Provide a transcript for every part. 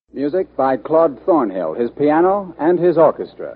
Music by Claude Thornhill, his piano and his orchestra.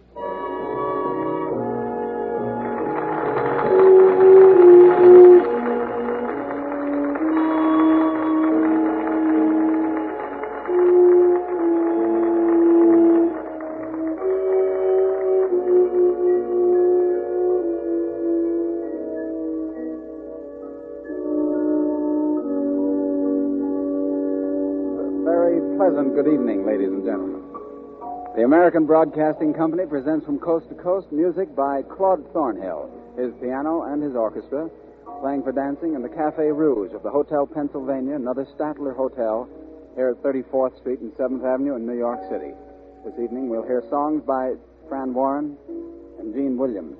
Pleasant good evening, ladies and gentlemen. The American Broadcasting Company presents from coast to coast music by Claude Thornhill, his piano and his orchestra, playing for dancing in the Café Rouge of the Hotel Pennsylvania, another Statler Hotel, here at 34th Street and 7th Avenue in New York City. This evening we'll hear songs by Fran Warren and Gene Williams.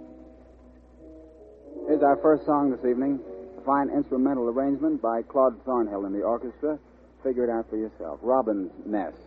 Here's our first song this evening, a fine instrumental arrangement by Claude Thornhill in the orchestra. Figure it out for yourself. Robin's Nest.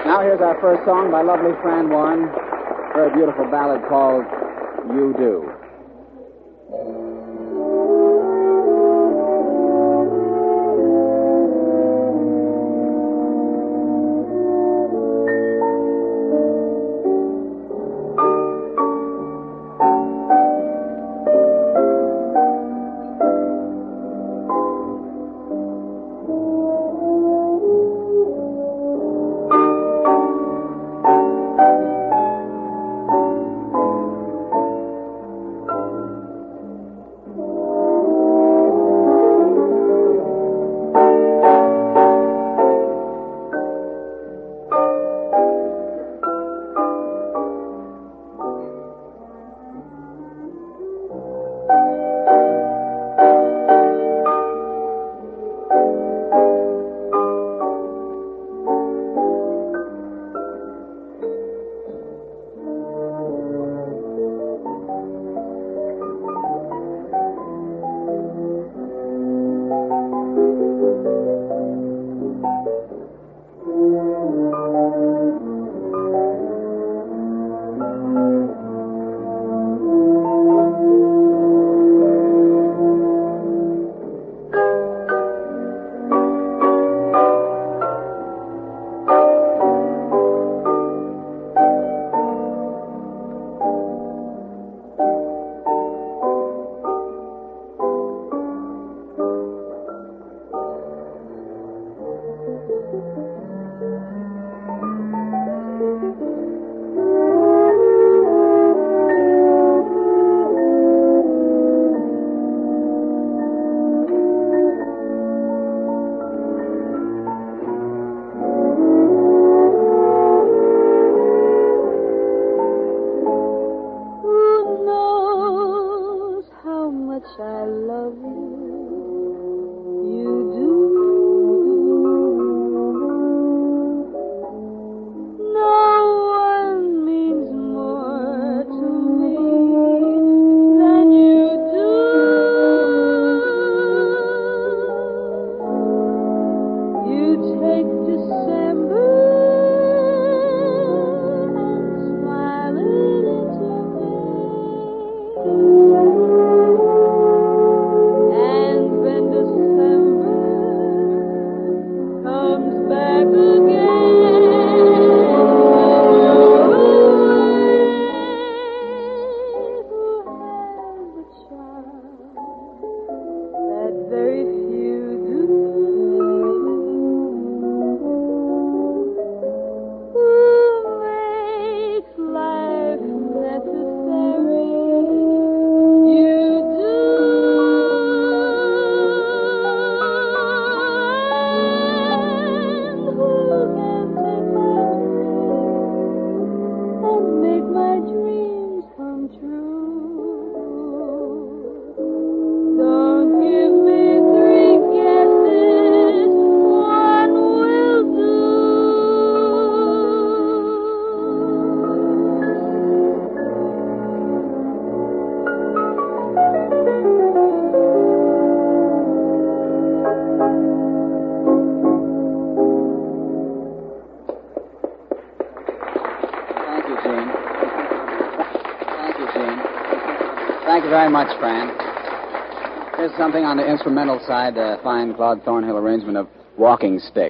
Now here's our first song by lovely Fran Warren. Very beautiful ballad called You Do. Thank you very much, Fran. Here's something on the instrumental side, a fine Claude Thornhill arrangement of Walking Stick.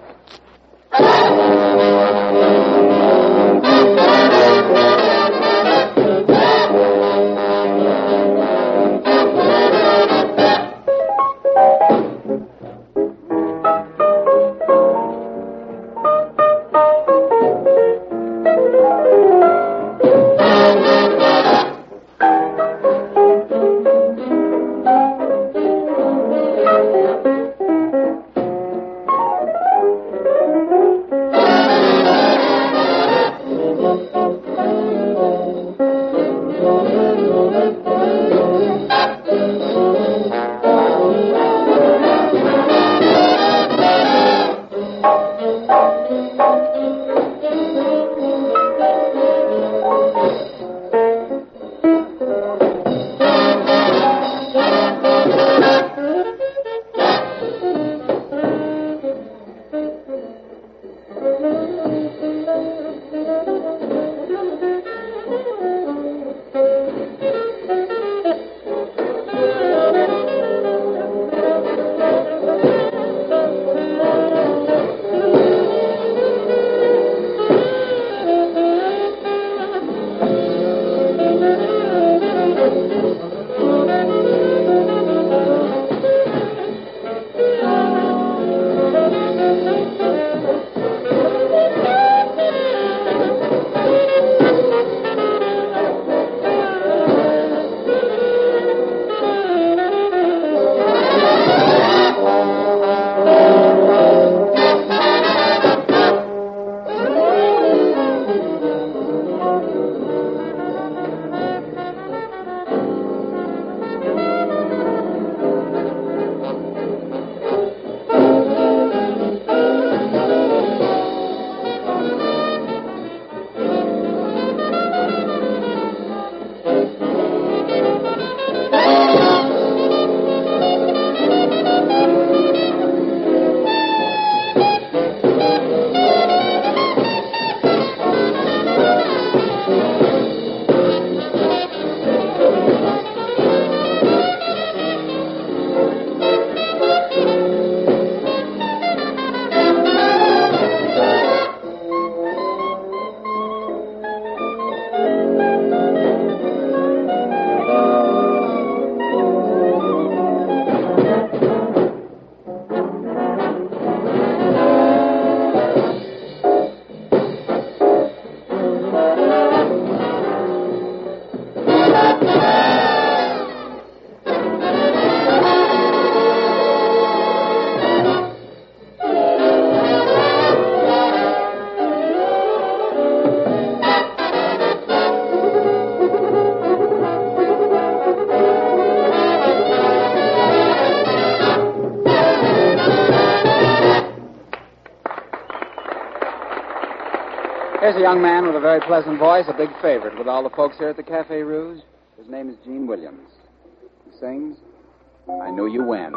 Here's a young man with a very pleasant voice, a big favorite with all the folks here at the Cafe Rouge. His name is Gene Williams. He sings, I Knew You When.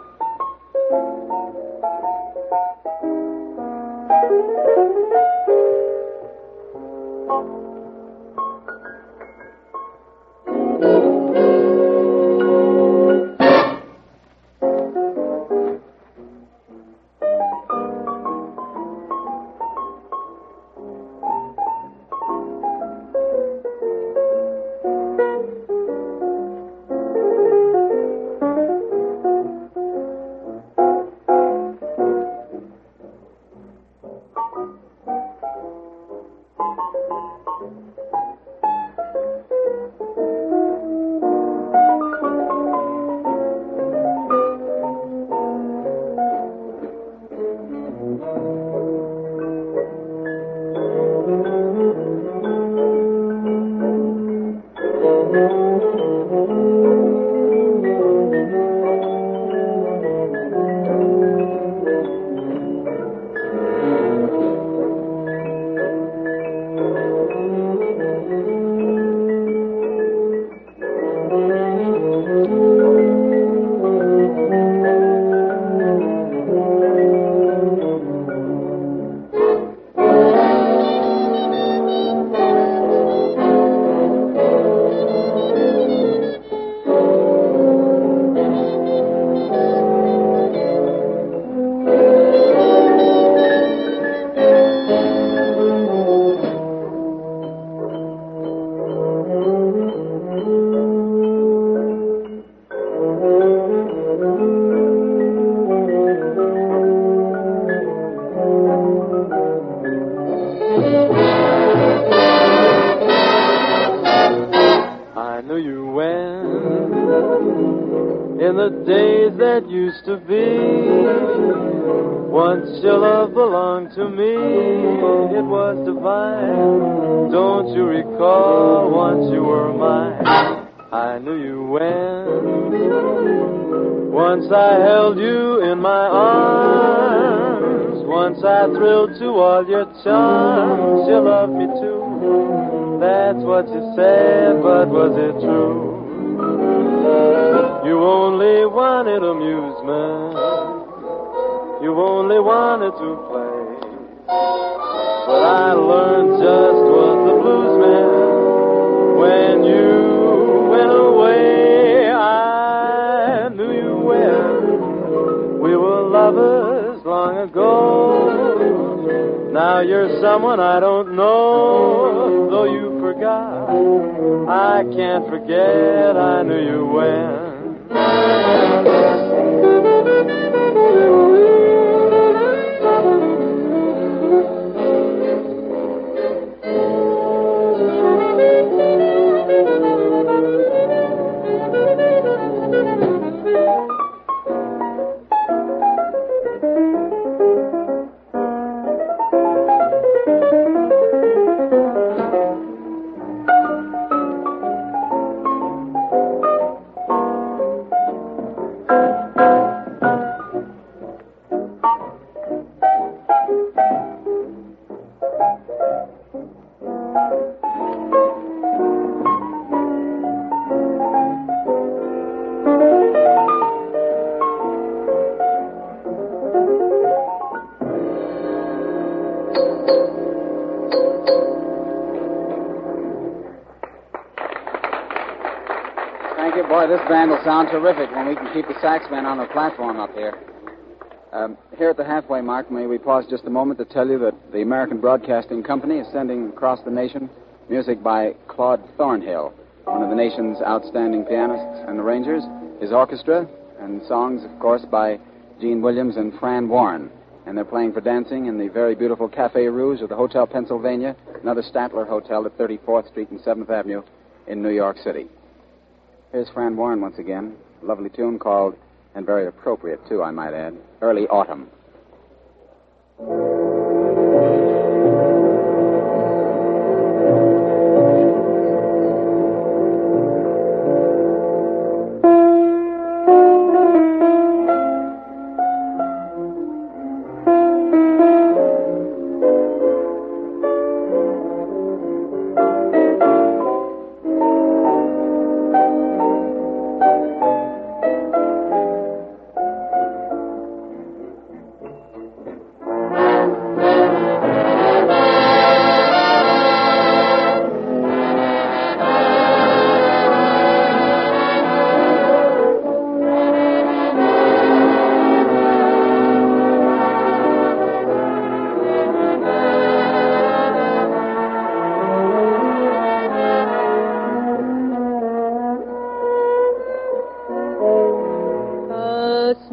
In the days that used to be, once your love belonged to me, it was divine. Don't you recall once you were mine? I knew you when once I held you in my arms, once I thrilled to all your charms. You loved me too, that's what you said, but was it true? You only wanted amusement, you only wanted to play, but I learned just what the blues meant when you went away. I knew you when we were lovers long ago. Now you're someone I don't know, though you forgot. I can't forget, I knew you when. Boy, this band will sound terrific when we can keep the sax man on the platform up here. Here at the halfway mark, may we pause just a moment to tell you that the American Broadcasting Company is sending across the nation music by Claude Thornhill, one of the nation's outstanding pianists and arrangers, his orchestra, and songs, of course, by Gene Williams and Fran Warren. And they're playing for dancing in the very beautiful Cafe Rouge of the Hotel Pennsylvania, another Statler Hotel at 34th Street and 7th Avenue in New York City. Here's Fran Warren once again. A lovely tune called, and very appropriate too, I might add, Early Autumn.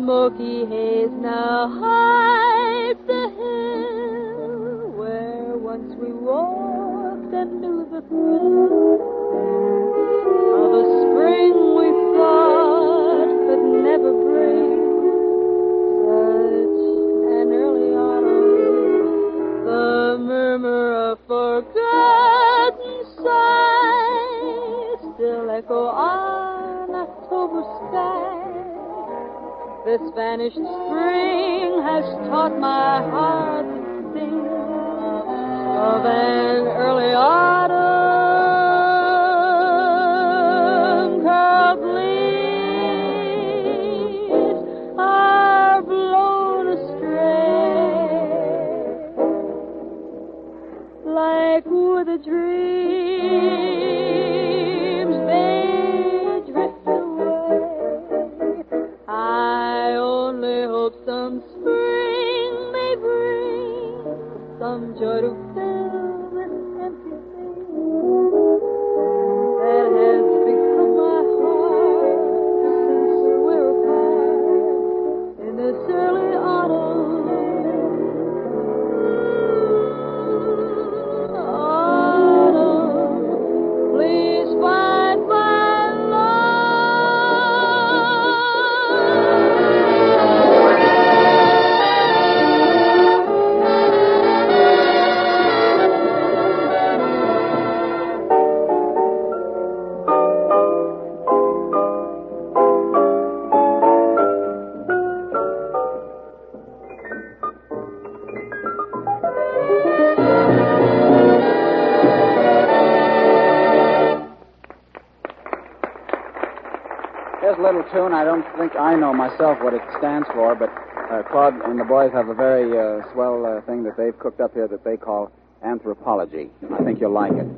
smoky haze now hides the hill where once we walked and knew the thrill of a spring we thought could never bring such an early autumn. The murmur of forgotten sighs still echo on October sky. This vanished spring has taught my heart to sing of an early autumn. Curled leaves are blown astray, like withered dreams they drift away. I only hope some spring may bring some joy to fill this empty thing that has become my heart since we're apart in this early autumn. Autumn, please find my Here's a little tune. I don't think I know myself what it stands for, but Claude and the boys have a very swell thing that they've cooked up here that they call anthropology. I think you'll like it.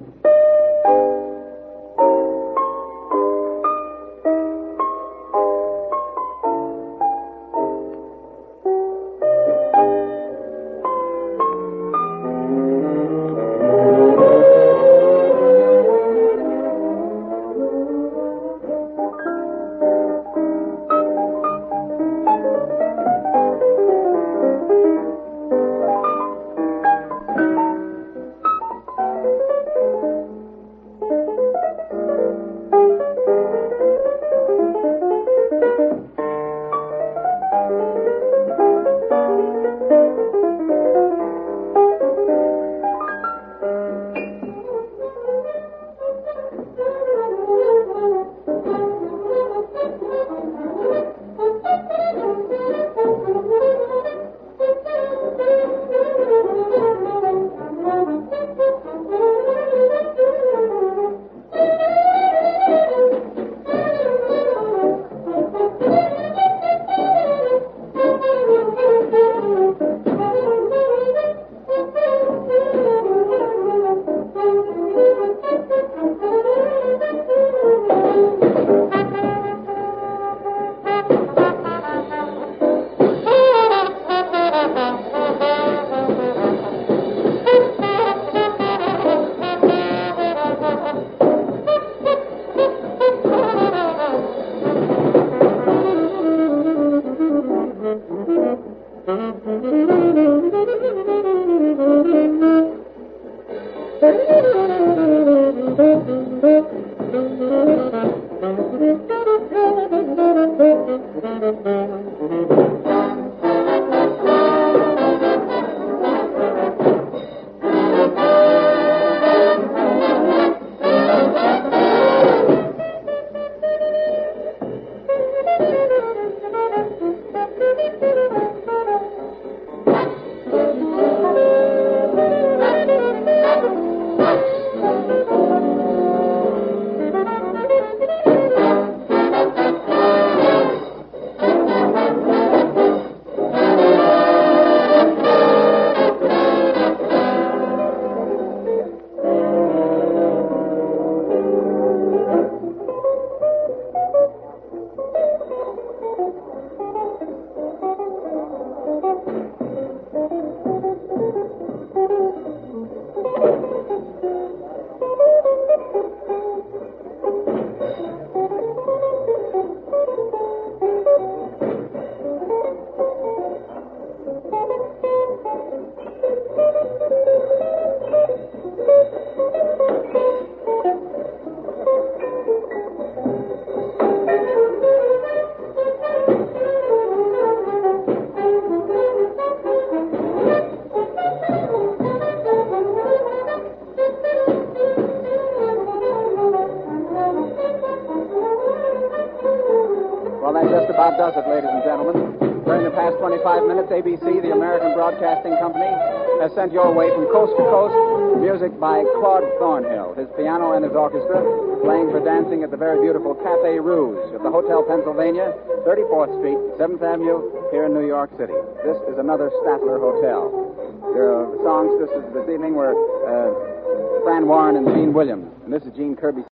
Well, that just about does it, ladies and gentlemen. During the past 25 minutes, ABC, the American Broadcasting Company, has sent your way from coast to coast music by Claude Thornhill, his piano and his orchestra, playing for dancing at the very beautiful Cafe Rouge at the Hotel Pennsylvania, 34th Street, 7th Avenue, here in New York City. This is another Statler Hotel. Your songs this evening were Fran Warren and Gene Williams. And this is Gene Kirby.